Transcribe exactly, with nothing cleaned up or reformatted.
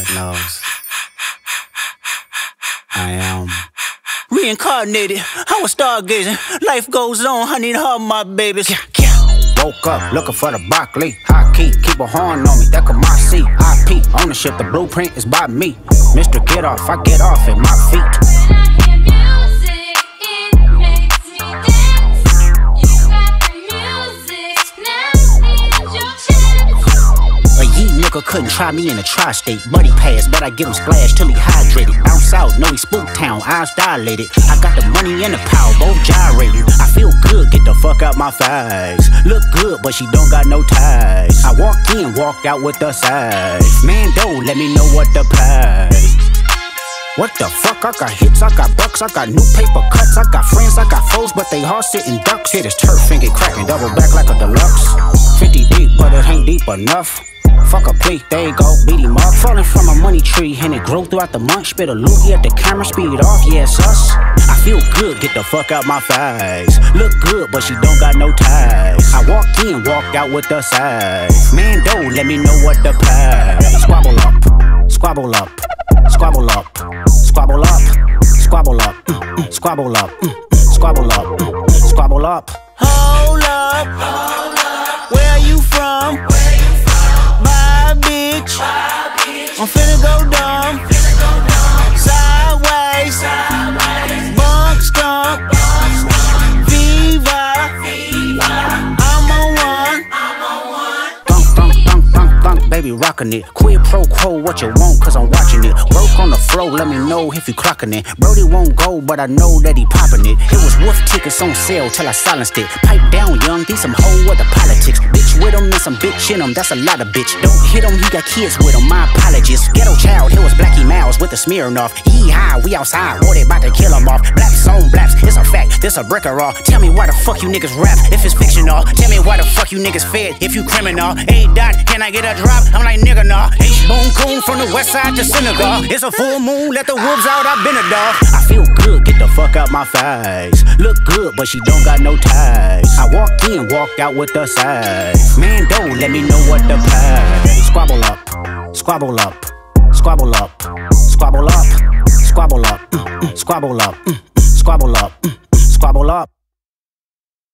God knows. I am reincarnated. I was stargazing. Life goes on. I need all my babies. Yeah, yeah. Woke up looking for the broccoli. High key, keep a horn on me. That could my seat. I P ownership. The blueprint is by me. Mister Get Off, I get off at my feet. Couldn't try me in a tri-state. Buddy pass, but I give him splash till he hydrated. Bounce out, know he spook town, eyes dilated. I got the money and the power, both gyrating. I feel good, get the fuck out my face. Look good, but she don't got no ties. I walked in, walked out with the size. Man, don't let me know what to pay. What the fuck? I got hits, I got bucks, I got new paper cuts, I got friends, I got foes, but they all sitting ducks. Hit his turf and get cracking, double back like a deluxe. fifty deep, but it ain't deep enough. Fuck a plea, there you go, beat him up. Falling from a money tree, and it grew throughout the month. Spit a loogie at the camera, speed it off, yeah, it's us. I feel good, get the fuck out my face. Look good, but she don't got no ties. I walked in, walked out with the size. Man, don't let me know what to pay. Squabble up, squabble up, squabble up, squabble up, squabble up, mm, mm, squabble up, mm, mm, squabble up, mm, mm, squabble up. Hold up, hold up. Where are you from? Bitch. I'm finna go dumb. Sideways, bunk skunk, Viva. I'm on one. Thunk, thunk, thunk, thunk, thunk, baby rockin' it. Quid pro quo, what you want, cause I'm watching it. Work on the flow, let me know if you clockin' it. Brody won't go, but I know that he poppin' it. It was wolf tickets on sale till I silenced it. Pipe down, young, these some whole other politics. Bitch with him and some bitch in him, that's a lot of bitch. Don't hit him, he got kids with him, my apologies. Ghetto child, here was Blackie Mouse with the Smirnoff. He high, we outside, boy, they bout to kill him off. Blaps on blaps, it's a fact, this a brick or raw. Tell me why the fuck you niggas rap if it's fictional. Tell me why the fuck you niggas fed if you criminal. A dot, can I get a drop? I'm like nigga nah. H Boom Coon from the west side to Senegal. It's a full moon, let the wolves out, I've been a dog. I feel good, get the fuck out my face. Look good, but she don't got no ties. I walked in, walked out with the size. Man, don't let me know what to pay. Squabble up, squabble up, squabble up, squabble up, squabble up, mm, mm, squabble up, mm, mm, squabble up, mm, mm, squabble up.